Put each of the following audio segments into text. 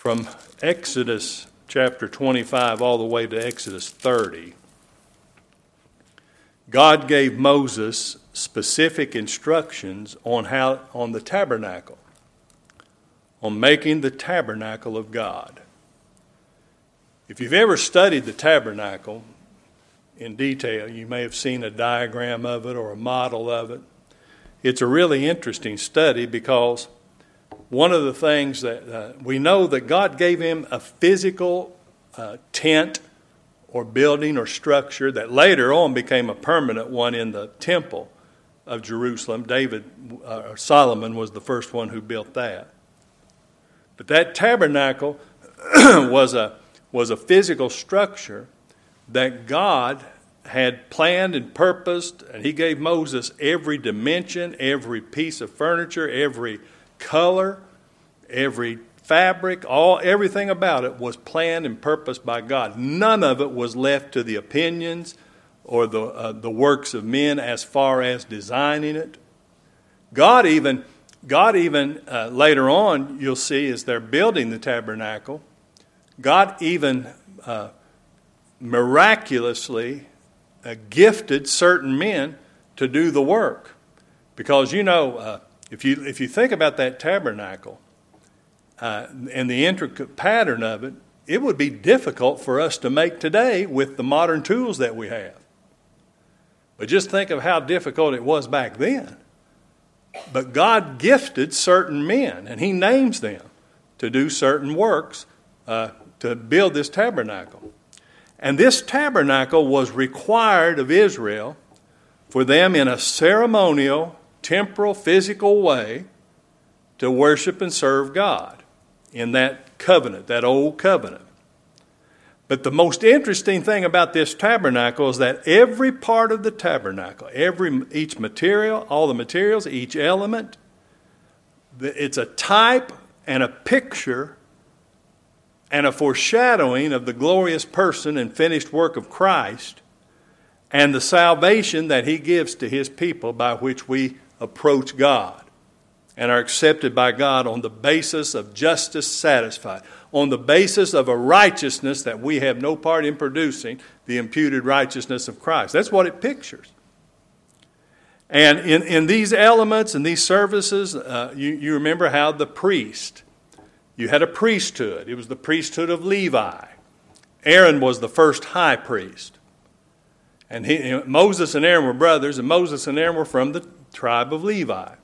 from Exodus chapter 25 all the way to Exodus 30, God gave Moses specific instructions on the tabernacle, on making the tabernacle of God. If you've ever studied the tabernacle in detail, you may have seen a diagram of it or a model of it. It's a really interesting study because one of the things that we know that God gave him a physical tent or building or structure that later on became a permanent one in the temple of Jerusalem. Solomon was the first one who built that. But that tabernacle was a physical structure that God had planned and purposed, and he gave Moses every dimension, every piece of furniture, every color, every fabric, everything about it was planned and purposed by God. None of it was left to the opinions or the works of men as far as designing it. God even later on, you'll see as they're building the tabernacle, God even miraculously gifted certain men to do the work. Because, if you think about that tabernacle and the intricate pattern of it, it would be difficult for us to make today with the modern tools that we have. But just think of how difficult it was back then. But God gifted certain men, and he names them to do certain works to build this tabernacle. And this tabernacle was required of Israel for them in a ceremonial, temporal, physical way to worship and serve God in that covenant, that old covenant. But the most interesting thing about this tabernacle is that every part of the tabernacle, each material, all the materials, each element, it's a type and a picture and a foreshadowing of the glorious person and finished work of Christ and the salvation that he gives to his people by which we approach God and are accepted by God on the basis of justice satisfied, on the basis of a righteousness that we have no part in producing, the imputed righteousness of Christ. That's what it pictures. And in these elements and these services, you remember how the priest, you had a priesthood. It was the priesthood of Levi. Aaron was the first high priest. And Moses and Aaron were brothers, and Moses and Aaron were from the tribe of Levi.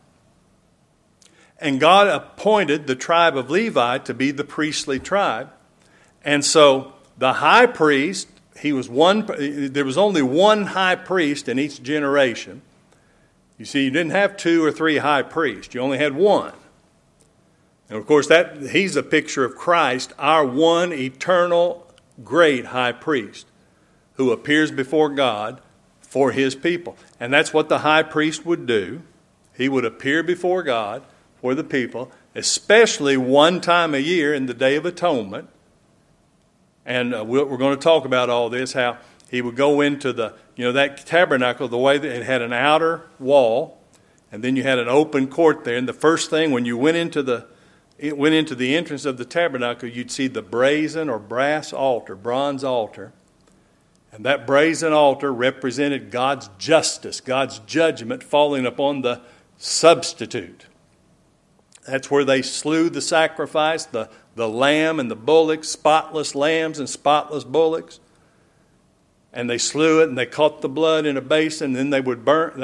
And God appointed the tribe of Levi to be the priestly tribe. And so the high priest, there was only one high priest in each generation. You see, you didn't have 2 or 3 high priests. You only had one. And of course, he's a picture of Christ, our one eternal great high priest who appears before God for his people. And that's what the high priest would do. He would appear before God for the people, especially one time a year in the Day of Atonement. And we're going to talk about all this, how he would go into that tabernacle, the way that it had an outer wall, and then you had an open court there. And the first thing when you went into the entrance of the tabernacle, you'd see the brazen or brass altar, bronze altar. And that brazen altar represented God's justice, God's judgment falling upon the substitute. That's where they slew the sacrifice, the lamb and the bullocks, spotless lambs and spotless bullocks. And they slew it, and they caught the blood in a basin, and then they would burn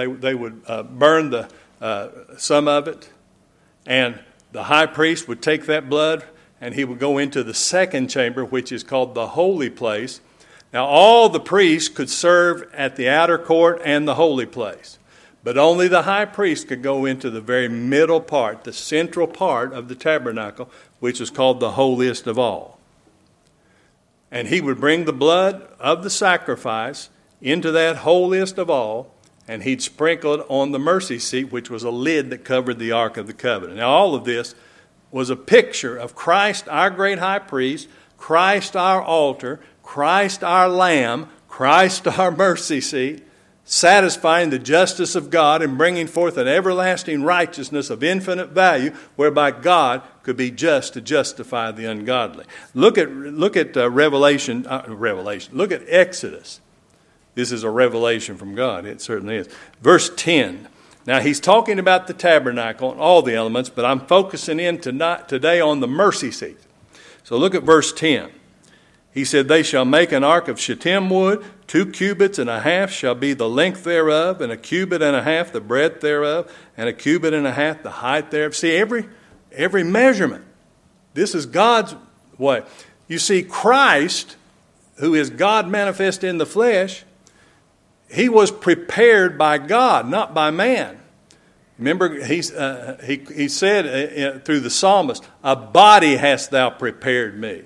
some of it. And the high priest would take that blood, and he would go into the second chamber, which is called the holy place. Now, all the priests could serve at the outer court and the holy place. But only the high priest could go into the very middle part, the central part of the tabernacle, which is called the holiest of all. And he would bring the blood of the sacrifice into that holiest of all, and he'd sprinkle it on the mercy seat, which was a lid that covered the Ark of the Covenant. Now, all of this was a picture of Christ, our great high priest, Christ, our altar, Christ, our lamb, Christ, our mercy seat, satisfying the justice of God and bringing forth an everlasting righteousness of infinite value, whereby God could be just to justify the ungodly. Look at Revelation. Look at Exodus. This is a revelation from God. It certainly is. Verse 10. Now he's talking about the tabernacle and all the elements, but I'm focusing in today on the mercy seat. So look at verse 10. He said, they shall make an ark of shittim wood, 2 cubits and a half shall be the length thereof, and 1 cubit and a half the breadth thereof, and 1 cubit and a half the height thereof. See, every measurement. This is God's way. You see, Christ, who is God manifest in the flesh, he was prepared by God, not by man. Remember, he said through the psalmist, a body hast thou prepared me.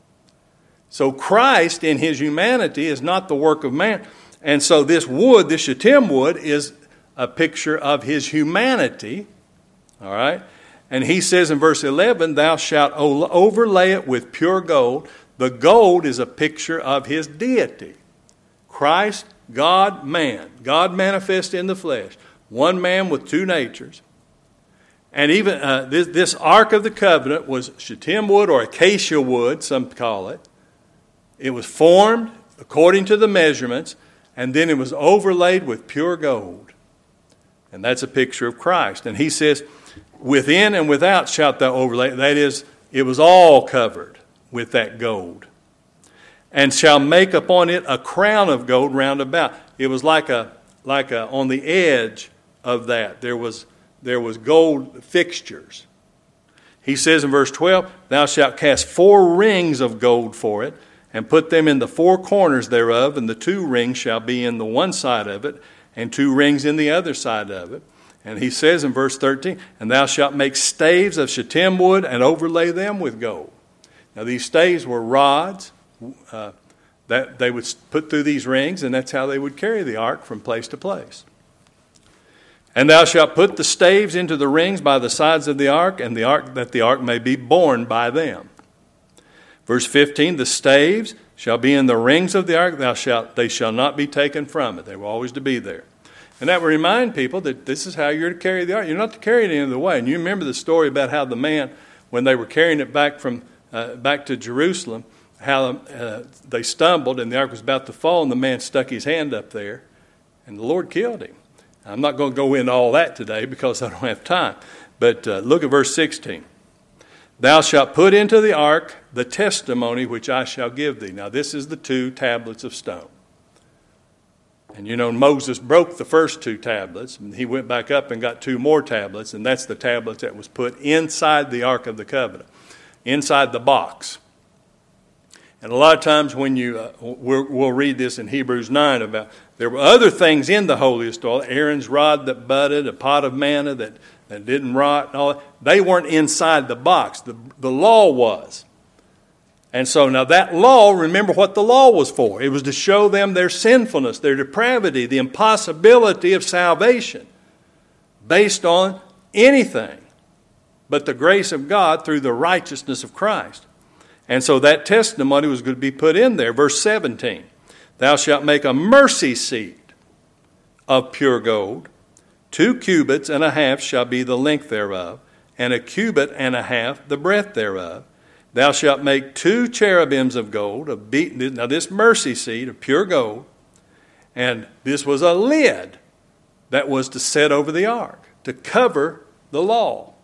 So Christ in his humanity is not the work of man. And so this wood, this shittim wood, is a picture of his humanity. All right? And he says in verse 11, thou shalt overlay it with pure gold. The gold is a picture of his deity. Christ, God, man. God manifest in the flesh. One man with two natures. And even this Ark of the Covenant was shittim wood or acacia wood, some call it. It was formed according to the measurements, and then it was overlaid with pure gold. And that's a picture of Christ. And he says, within and without shalt thou overlay. That is, it was all covered with that gold. And shall make upon it a crown of gold round about. It was like a on the edge of that. There was gold fixtures. He says in verse 12, thou shalt cast 4 rings of gold for it, and put them in the 4 corners thereof, and the 2 rings shall be in the one side of it, and 2 rings in the other side of it. And he says in verse 13, and thou shalt make staves of shittim wood, and overlay them with gold. Now these staves were rods that they would put through these rings, and that's how they would carry the ark from place to place. And thou shalt put the staves into the rings by the sides of the ark, and that the ark may be borne by them. Verse 15, the staves shall be in the rings of the ark, they shall not be taken from it. They were always to be there. And that will remind people that this is how you're to carry the ark. You're not to carry it any other way. And you remember the story about how the man, when they were carrying it back to Jerusalem, how they stumbled and the ark was about to fall, and the man stuck his hand up there, and the Lord killed him. I'm not going to go into all that today because I don't have time. But look at verse 16. Thou shalt put into the ark the testimony which I shall give thee. Now this is the 2 tablets of stone. And you know, Moses broke the first 2 tablets, and he went back up and got 2 more tablets, and that's the tablets that was put inside the Ark of the Covenant, inside the box. And a lot of times when we'll read this in Hebrews 9 about there were other things in the holiest oil, Aaron's rod that budded, a pot of manna that didn't rot, and all that. They weren't inside the box. The law was. And so now that law, remember what the law was for. It was to show them their sinfulness, their depravity, the impossibility of salvation based on anything but the grace of God through the righteousness of Christ. And so that testimony was going to be put in there. Verse 17, thou shalt make a mercy seat of pure gold. 2 cubits and a half shall be the length thereof, and 1 cubit and a half the breadth thereof. Thou shalt make 2 cherubims of gold, now this mercy seat of pure gold, and this was a lid that was to set over the ark, to cover the law.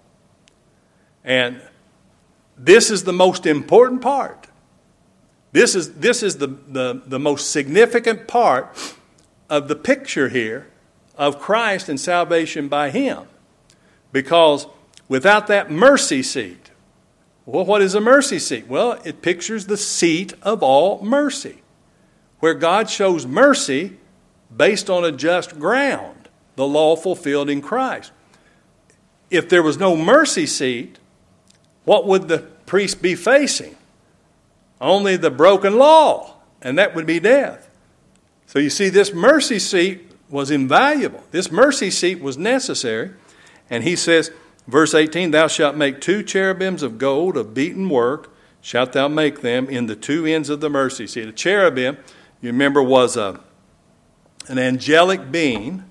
And this is the most important part. This is the most significant part of the picture here of Christ and salvation by Him. Because without that mercy seat, well, what is a mercy seat? Well, it pictures the seat of all mercy, where God shows mercy based on a just ground, the law fulfilled in Christ. If there was no mercy seat, what would the priest be facing? Only the broken law, and that would be death. So you see, this mercy seat was invaluable. This mercy seat was necessary. And he says, verse 18, thou shalt make 2 cherubims of gold of beaten work, shalt thou make them in the 2 ends of the mercy seat. A cherubim, you remember, was an angelic being,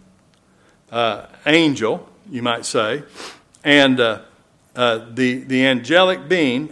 angel, you might say, and the angelic being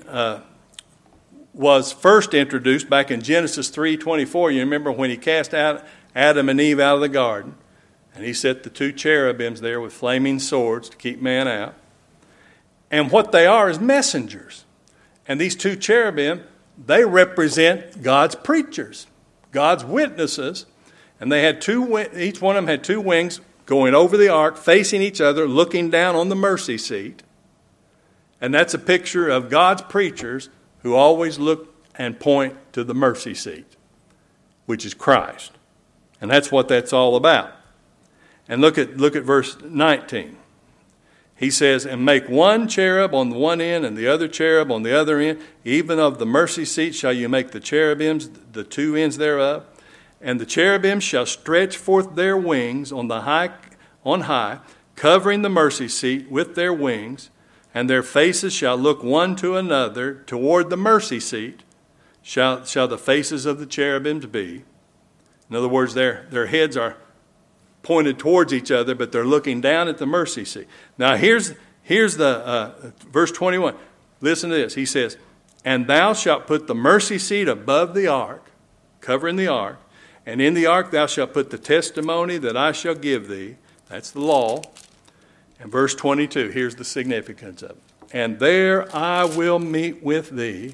was first introduced back in Genesis 3:24. You remember when he cast out Adam and Eve out of the garden, and he set the two cherubims there with flaming swords to keep man out. And what they are is messengers. And these two cherubim, they represent God's preachers, God's witnesses. And they had each one of them had two wings going over the ark, facing each other, looking down on the mercy seat. And that's a picture of God's preachers who always look and point to the mercy seat, which is Christ. And that's what that's all about. And look at verse 19. He says, and make one cherub on the one end and the other cherub on the other end. Even of the mercy seat shall you make the cherubims, the two ends thereof. And the cherubims shall stretch forth their wings on high, covering the mercy seat with their wings. And their faces shall look one to another toward the mercy seat. Shall the faces of the cherubims be. In other words, their heads are pointed towards each other, but they're looking down at the mercy seat. Now here's the verse 21. Listen to this. He says, and thou shalt put the mercy seat above the ark, covering the ark, and in the ark thou shalt put the testimony that I shall give thee. That's the law. And verse 22, here's the significance of it. And there I will meet with thee.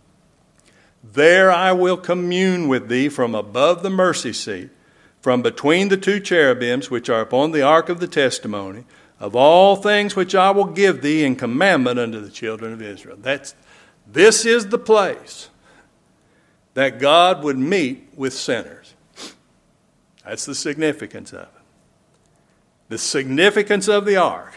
There I will commune with thee from above the mercy seat, from between the two cherubims which are upon the ark of the testimony, of all things which I will give thee in commandment unto the children of Israel. This is the place that God would meet with sinners. That's the significance of it. The significance of the ark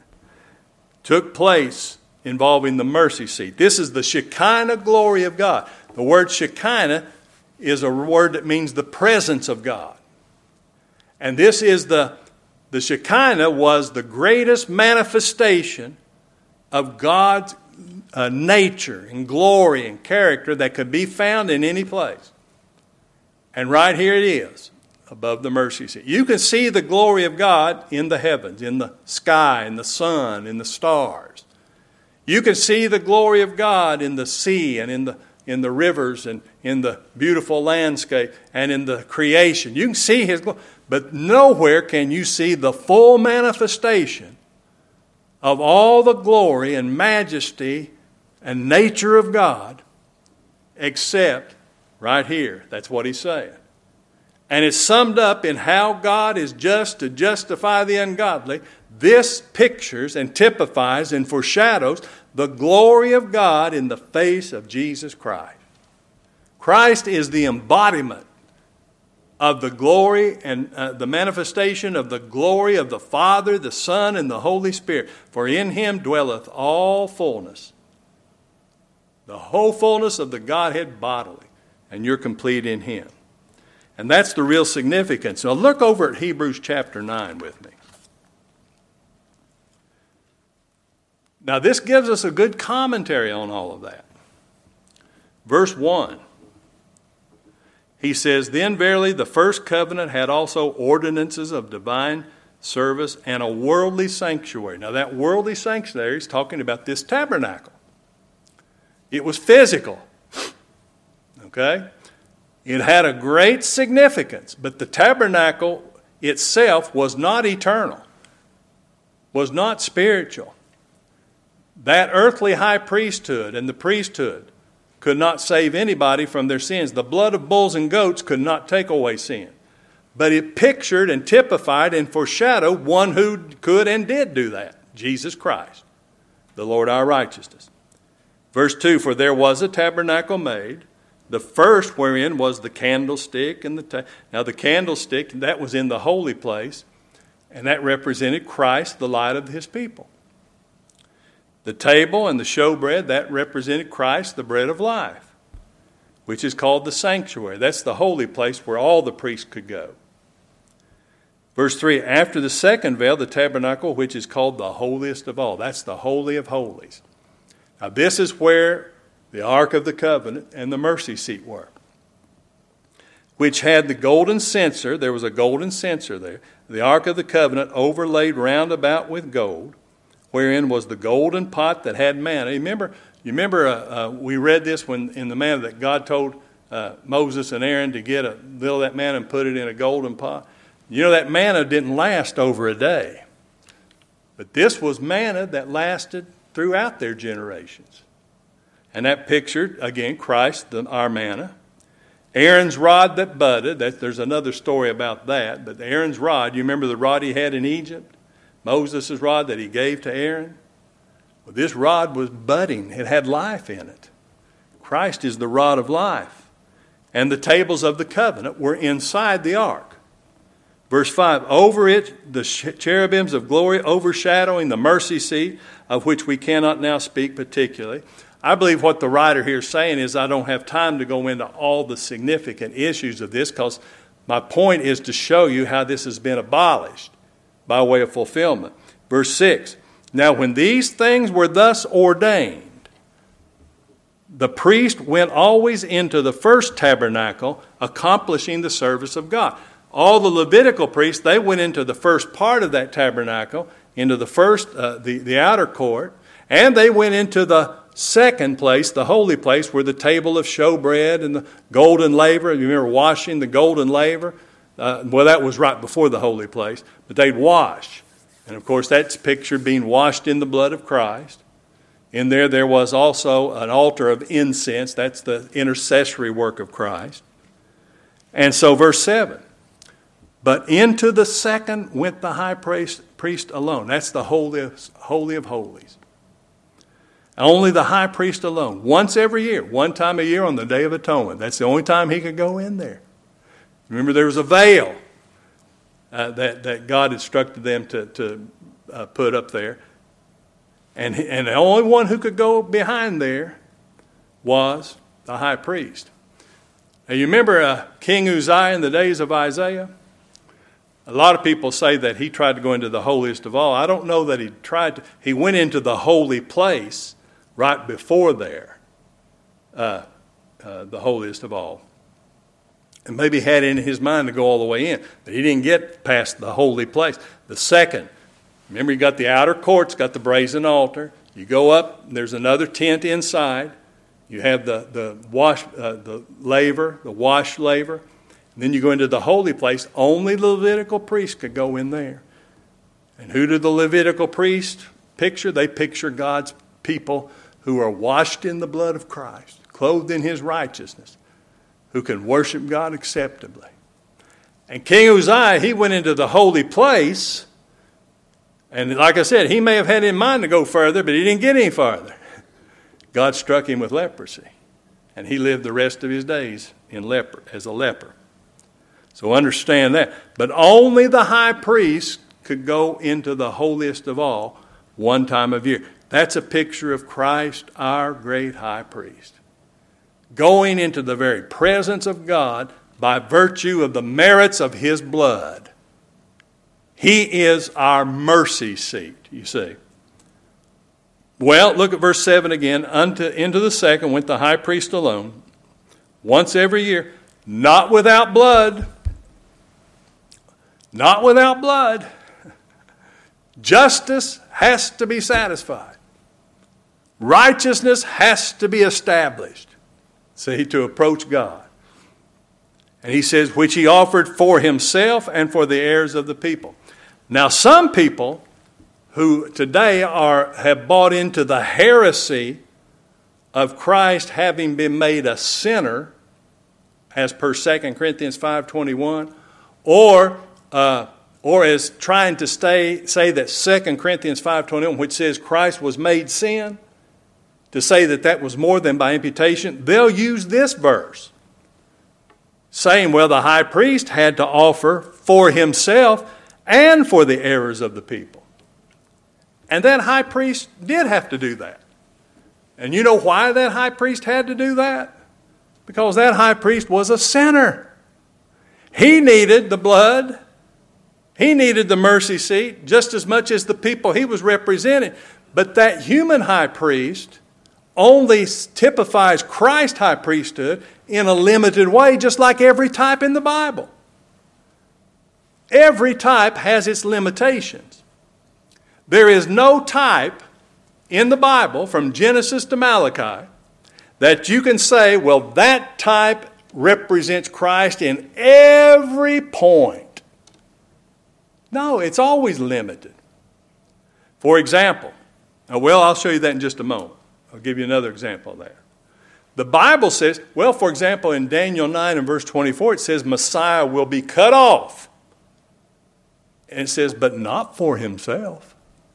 took place involving the mercy seat. This is the Shekinah glory of God. The word Shekinah is a word that means the presence of God. And this is the Shekinah was the greatest manifestation of God's nature and glory and character that could be found in any place. And right here it is, above the mercy seat. You can see the glory of God in the heavens, in the sky, in the sun, in the stars. You can see the glory of God in the sea and in the rivers and in the beautiful landscape and in the creation. You can see His glory. But nowhere can you see the full manifestation of all the glory and majesty and nature of God except right here. That's what he's saying. And it's summed up in how God is just to justify the ungodly. This pictures and typifies and foreshadows the glory of God in the face of Jesus Christ. Christ is the embodiment of the glory and the manifestation of the glory of the Father, the Son, and the Holy Spirit. For in Him dwelleth all fullness, the whole fullness of the Godhead bodily, and you're complete in Him. And that's the real significance. Now look over at Hebrews chapter 9 with me. Now this gives us a good commentary on all of that. Verse 1. He says, then verily the first covenant had also ordinances of divine service and a worldly sanctuary. Now that worldly sanctuary is talking about this tabernacle. It was physical. Okay? It had a great significance, but the tabernacle itself was not eternal, was not spiritual. That earthly high priesthood and the priesthood could not save anybody from their sins. The blood of bulls and goats could not take away sin. But it pictured and typified and foreshadowed one who could and did do that, Jesus Christ, the Lord our righteousness. Verse 2, for there was a tabernacle made, the first wherein was the candlestick. Now the candlestick, that was in the holy place, and that represented Christ, the light of His people. The table and the showbread, that represented Christ, the bread of life, which is called the sanctuary. That's the holy place where all the priests could go. Verse 3, after the second veil, the tabernacle, which is called the holiest of all. That's the Holy of Holies. Now this is where the Ark of the Covenant and the mercy seat were, which had the golden censer. There was a golden censer there. The ark of the covenant overlaid round about with gold, wherein was the golden pot that had manna. You remember we read this when in the manna that God told Moses and Aaron to get a little of that manna and put it in a golden pot. You know, that manna didn't last over a day. But this was manna that lasted throughout their generations. And that pictured, again, Christ, our manna. Aaron's rod that budded. There's another story about that. But Aaron's rod, you remember the rod he had in Egypt? Moses' rod that he gave to Aaron? Well, this rod was budding. It had life in it. Christ is the rod of life. And the tables of the covenant were inside the ark. Verse 5, over it the cherubims of glory overshadowing the mercy seat, of which we cannot now speak particularly. I believe what the writer here is saying is I don't have time to go into all the significant issues of this, because my point is to show you how this has been abolished by way of fulfillment. Verse 6, now when these things were thus ordained, the priest went always into the first tabernacle, accomplishing the service of God. All the Levitical priests, they went into the first part of that tabernacle, into the first, the outer court, and they went into the second place, the holy place, where the table of showbread and the golden laver. You remember washing the golden laver? Well, that was right before the holy place, but they'd wash. And of course, that's pictured being washed in the blood of Christ. In there was also an altar of incense. That's the intercessory work of Christ. And so verse 7, but into the second went the high priest alone. That's the Holy of Holies. Only the high priest alone. Once every year, one time a year on the Day of Atonement. That's the only time he could go in there. Remember, there was a veil that God instructed them to put up there. And the only one who could go behind there was the high priest. Now, you remember King Uzziah in the days of Isaiah? A lot of people say that he tried to go into the holiest of all. I don't know that he tried to. He went into the holy place right before there, the holiest of all. And maybe had it in his mind to go all the way in. But he didn't get past the holy place. The second, remember, you got the outer courts, got the brazen altar. You go up, there's another tent inside. You have the laver, the wash laver. And then you go into the holy place. Only the Levitical priest could go in there. And who did the Levitical priest picture? They picture God's people who are washed in the blood of Christ, clothed in his righteousness, who can worship God acceptably. And King Uzziah, he went into the holy place. And like I said, he may have had in mind to go further, but he didn't get any farther. God struck him with leprosy. And he lived the rest of his days as a leper. So understand that. But only the high priest could go into the holiest of all one time of year. That's a picture of Christ, our great high priest, going into the very presence of God by virtue of the merits of his blood. He is our mercy seat, you see. Well, look at verse 7 again. Into the second went the high priest alone, once every year, not without blood. Not without blood. Justice has to be satisfied. Righteousness has to be established. See, to approach God. And he says, which he offered for himself and for the heirs of the people. Now, some people who today have bought into the heresy of Christ having been made a sinner, as per 2 Corinthians 5:21, or as trying to say that 2 Corinthians 5:21, which says Christ was made sin, to say that was more than by imputation, they'll use this verse, saying, well, the high priest had to offer for himself and for the errors of the people. And that high priest did have to do that. And you know why that high priest had to do that? Because that high priest was a sinner. He needed the blood. He needed the mercy seat just as much as the people he was representing. But that human high priest only typifies Christ's high priesthood in a limited way, just like every type in the Bible. Every type has its limitations. There is no type in the Bible, from Genesis to Malachi, that you can say, well, that type represents Christ in every point. No, it's always limited. For example, I'll show you that in just a moment. I'll give you another example there. The Bible says, for example, in Daniel 9 and verse 24, it says Messiah will be cut off. And it says, but not for himself.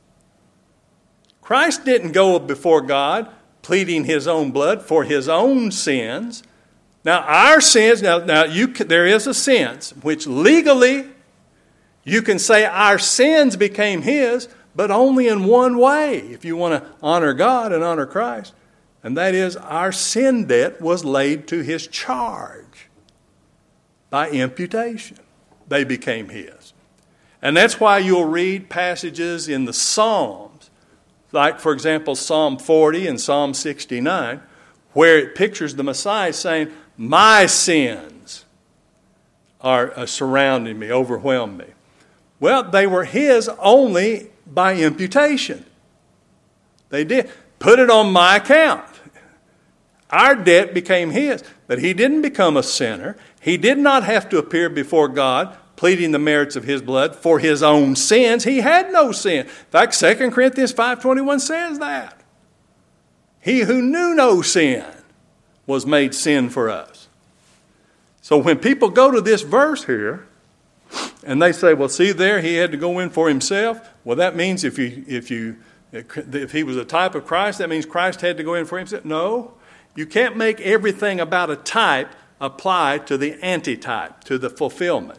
Christ didn't go before God pleading his own blood for his own sins. Now, our sins, there is a sense which legally you can say our sins became his, but only in one way, if you want to honor God and honor Christ. And that is, our sin debt was laid to his charge by imputation. They became his. And that's why you'll read passages in the Psalms, like, for example, Psalm 40 and Psalm 69, where it pictures the Messiah saying, my sins are surrounding me, overwhelm me. Well, they were his only by imputation. They did. Put it on my account. Our debt became his. But he didn't become a sinner. He did not have to appear before God pleading the merits of his blood for his own sins. He had no sin. In fact, 2 Corinthians 5:21 says that. He who knew no sin was made sin for us. So when people go to this verse here, and they say, well, see there, he had to go in for himself. Well, that means if he was a type of Christ, that means Christ had to go in for himself. No, you can't make everything about a type apply to the antitype, to the fulfillment.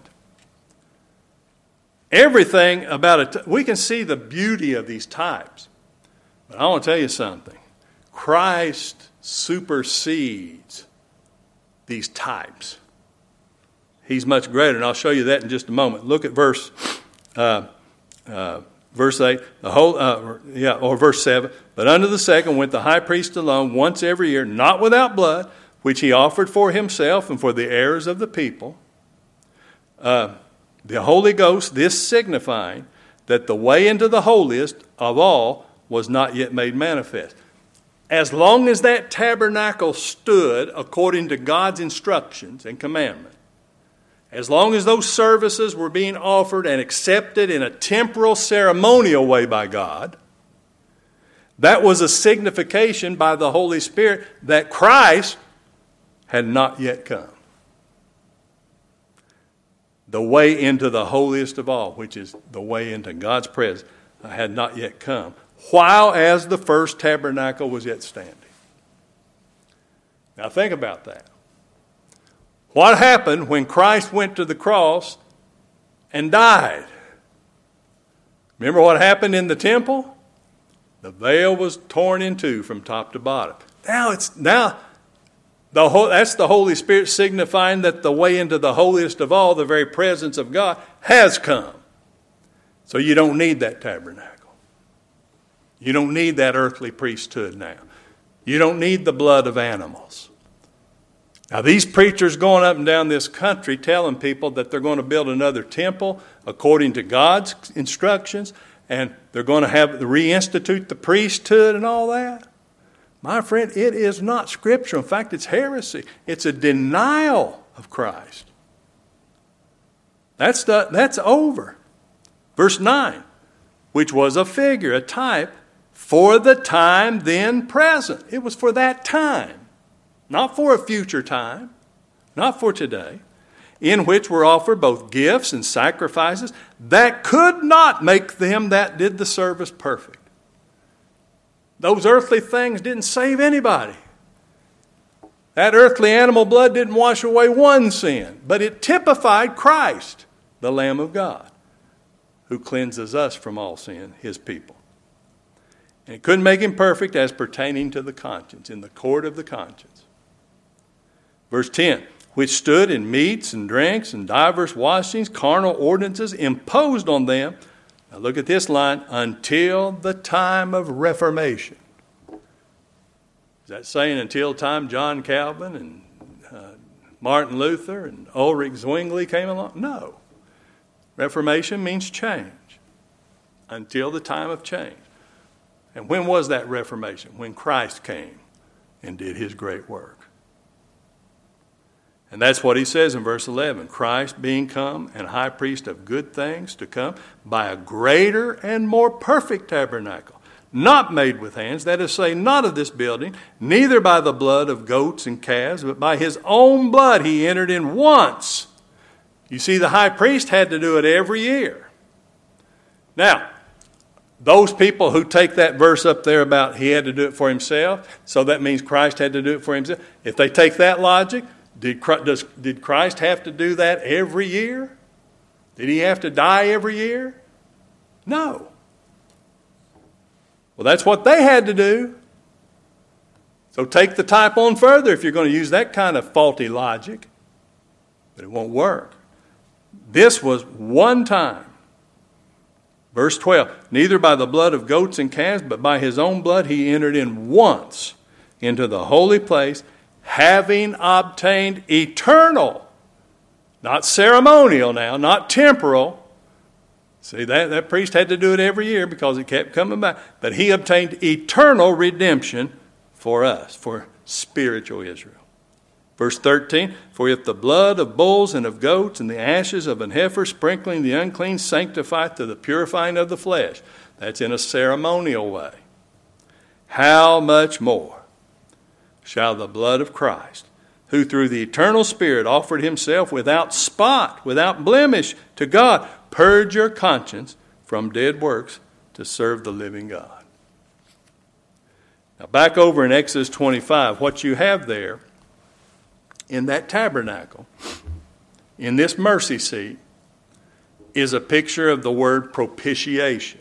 Everything about we can see the beauty of these types. But I want to tell you something. Christ supersedes these types. He's much greater, and I'll show you that in just a moment. Look at verse 8, verse 7. But unto the second went the high priest alone once every year, not without blood, which he offered for himself and for the errors of the people. The Holy Ghost, this signifying that the way into the holiest of all was not yet made manifest. As long as that tabernacle stood according to God's instructions and commandments, as long as those services were being offered and accepted in a temporal, ceremonial way by God, that was a signification by the Holy Spirit that Christ had not yet come. The way into the holiest of all, which is the way into God's presence, had not yet come, while as the first tabernacle was yet standing. Now think about that. What happened when Christ went to the cross and died? Remember what happened in the temple? The veil was torn in two from top to bottom. That's the Holy Spirit signifying that the way into the holiest of all, the very presence of God, has come. So you don't need that tabernacle. You don't need that earthly priesthood now. You don't need the blood of animals. Now, these preachers going up and down this country telling people that they're going to build another temple according to God's instructions, and they're going to reinstitute the priesthood and all that. My friend, it is not scriptural. In fact, it's heresy. It's a denial of Christ. That's over. Verse 9, which was a figure, a type, for the time then present. It was for that time. Not for a future time, not for today, in which were offered both gifts and sacrifices that could not make them that did the service perfect. Those earthly things didn't save anybody. That earthly animal blood didn't wash away one sin, but it typified Christ, the Lamb of God, who cleanses us from all sin, his people. And it couldn't make him perfect as pertaining to the conscience, in the court of the conscience. Verse 10, which stood in meats and drinks and divers washings, carnal ordinances imposed on them. Now look at this line, until the time of Reformation. Is that saying until the time John Calvin and Martin Luther and Ulrich Zwingli came along? No. Reformation means change. Until the time of change. And when was that Reformation? When Christ came and did his great work. And that's what he says in verse 11. Christ being come and high priest of good things to come by a greater and more perfect tabernacle, not made with hands, that is to say, not of this building, neither by the blood of goats and calves, but by his own blood he entered in once. You see, the high priest had to do it every year. Now, those people who take that verse up there about he had to do it for himself, so that means Christ had to do it for himself. If they take that logic, did Christ have to do that every year? Did he have to die every year? No. Well, that's what they had to do. So take the type on further if you're going to use that kind of faulty logic. But it won't work. This was one time. Verse 12, neither by the blood of goats and calves, but by his own blood he entered in once into the holy place, having obtained eternal, not ceremonial now, not temporal. See, that priest had to do it every year because it kept coming back. But he obtained eternal redemption for us, for spiritual Israel. Verse 13, for if the blood of bulls and of goats and the ashes of an heifer sprinkling the unclean sanctify to the purifying of the flesh, that's in a ceremonial way, how much more shall the blood of Christ, who through the eternal Spirit offered himself without spot, without blemish to God, purge your conscience from dead works to serve the living God. Now back over in Exodus 25, what you have there in that tabernacle, in this mercy seat, is a picture of the word propitiation.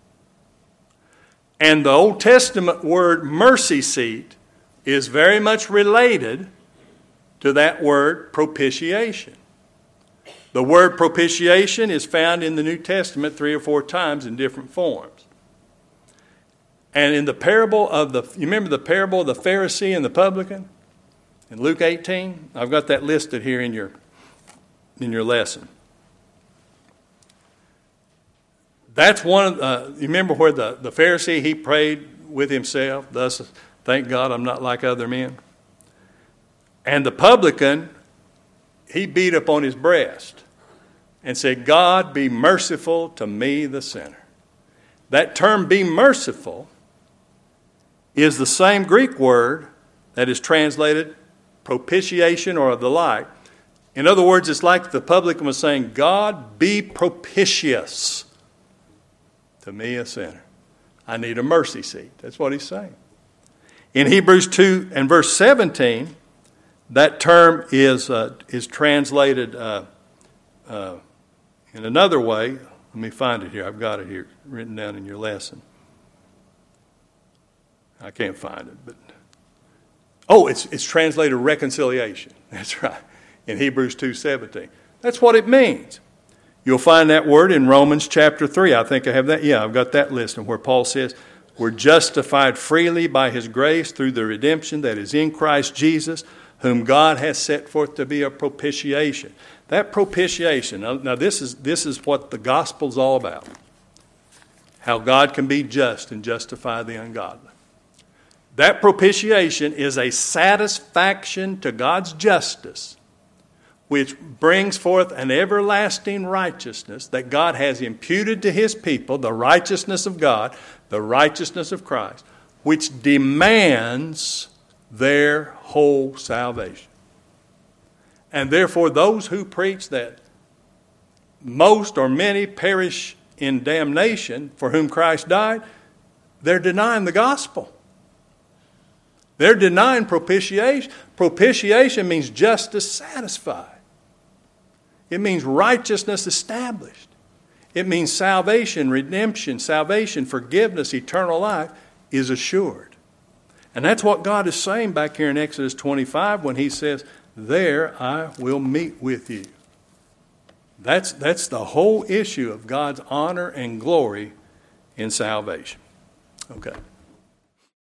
And the Old Testament word mercy seat is very much related to that word propitiation. The word propitiation is found in the New Testament 3 or 4 times in different forms. And in the parable of you remember the parable of the Pharisee and the publican? In Luke 18, I've got that listed here in your lesson. That's one of you remember where the Pharisee, he prayed with himself, thus, thank God I'm not like other men. And the publican, he beat upon his breast and said, God, be merciful to me, the sinner. That term, be merciful, is the same Greek word that is translated propitiation or the like. In other words, it's like the publican was saying, God, be propitious to me, a sinner. I need a mercy seat. That's what he's saying. In Hebrews 2 and verse 17, that term is translated in another way. Let me find it here. I've got it here written down in your lesson. I can't find it, but it's translated reconciliation. That's right. In Hebrews 2:17. That's what it means. You'll find that word in Romans chapter 3. I think I have that. Yeah, I've got that listed where Paul says, we're justified freely by his grace through the redemption that is in Christ Jesus, whom God has set forth to be a propitiation. That propitiation, now this is what the gospel's all about. How God can be just and justify the ungodly. That propitiation is a satisfaction to God's justice, which brings forth an everlasting righteousness that God has imputed to his people, the righteousness of God, the righteousness of Christ, which demands their whole salvation. And therefore, those who preach that most or many perish in damnation for whom Christ died, they're denying the gospel. They're denying propitiation. Propitiation means justice satisfied. It means righteousness established. It means salvation, redemption, salvation, forgiveness, eternal life is assured. And that's what God is saying back here in Exodus 25 when he says, there I will meet with you. That's the whole issue of God's honor and glory in salvation. Okay.